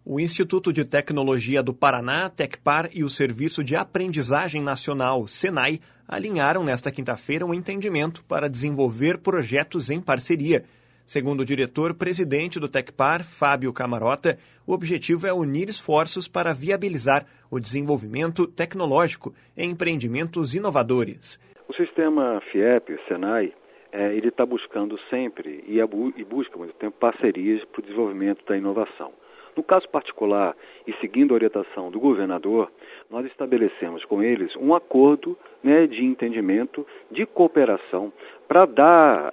O Instituto de Tecnologia do Paraná, Tecpar, e o Serviço de Aprendizagem Nacional, SENAI, alinharam nesta quinta-feira um entendimento para desenvolver projetos em parceria. Segundo o diretor-presidente do Tecpar, Fábio Camarota, o objetivo é unir esforços para viabilizar o desenvolvimento tecnológico em empreendimentos inovadores. O sistema FIEP, o SENAI, ele está buscando sempre e busca há muito tempo parcerias para o desenvolvimento da inovação. No caso particular, e seguindo a orientação do governador, nós estabelecemos com eles um acordo, de entendimento, de cooperação, para dar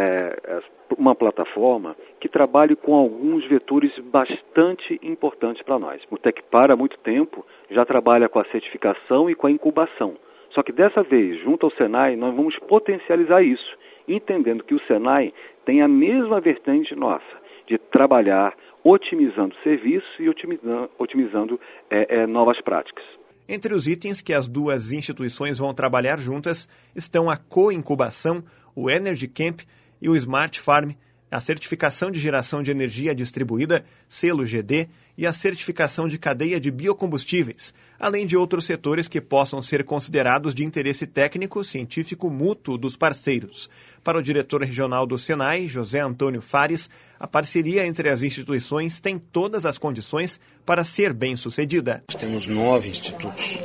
uma plataforma que trabalhe com alguns vetores bastante importantes para nós. O Tecpar, há muito tempo, já trabalha com a certificação e com a incubação. Só que dessa vez, junto ao SENAI, nós vamos potencializar isso, entendendo que o SENAI tem a mesma vertente nossa, de trabalhar otimizando serviços e otimizando novas práticas. Entre os itens que as duas instituições vão trabalhar juntas estão a co-incubação, o Energy Camp e o Smart Farm, a certificação de geração de energia distribuída, selo GD, e a certificação de cadeia de biocombustíveis, além de outros setores que possam ser considerados de interesse técnico científico mútuo dos parceiros. Para o diretor regional do SENAI, José Antônio Fares, a parceria entre as instituições tem todas as condições para ser bem-sucedida. Nós temos 9 institutos.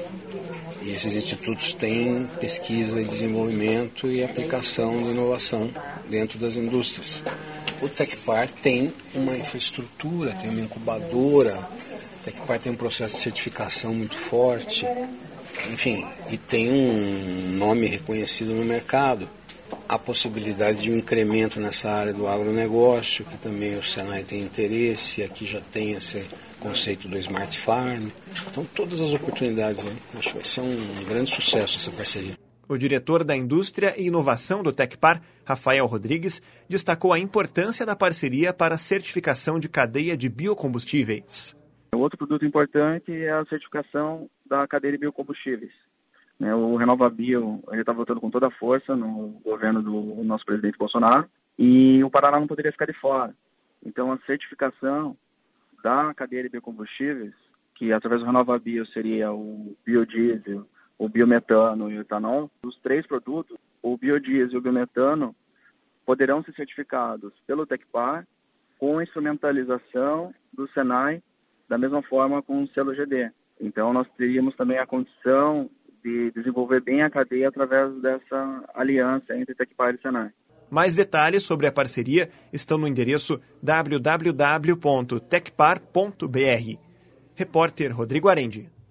E esses institutos têm pesquisa e desenvolvimento e aplicação de inovação dentro das indústrias. O Tecpar tem uma infraestrutura, tem uma incubadora, o Tecpar tem um processo de certificação muito forte, enfim, e tem um nome reconhecido no mercado. A possibilidade de um incremento nessa área do agronegócio, que também o SENAI tem interesse, e aqui já tem esse conceito do Smart Farm. Então, todas as oportunidades, acho que vai ser um grande sucesso essa parceria. O diretor da Indústria e Inovação do Tecpar, Rafael Rodrigues, destacou a importância da parceria para a certificação de cadeia de biocombustíveis. Outro produto importante é a certificação da cadeia de biocombustíveis. O RenovaBio está voltando com toda a força no governo do nosso presidente Bolsonaro e o Paraná não poderia ficar de fora. Então, a certificação da cadeia de biocombustíveis, que através do RenovaBio seria o biodiesel, o biometano e o etanol, os 3 produtos, o biodiesel e o biometano, poderão ser certificados pelo Tecpar com instrumentalização do SENAI, da mesma forma com o selo GD. Então, nós teríamos também a condição de desenvolver bem a cadeia através dessa aliança entre Tecpar e SENAI. Mais detalhes sobre a parceria estão no endereço www.tecpar.br. Repórter Rodrigo Arendi.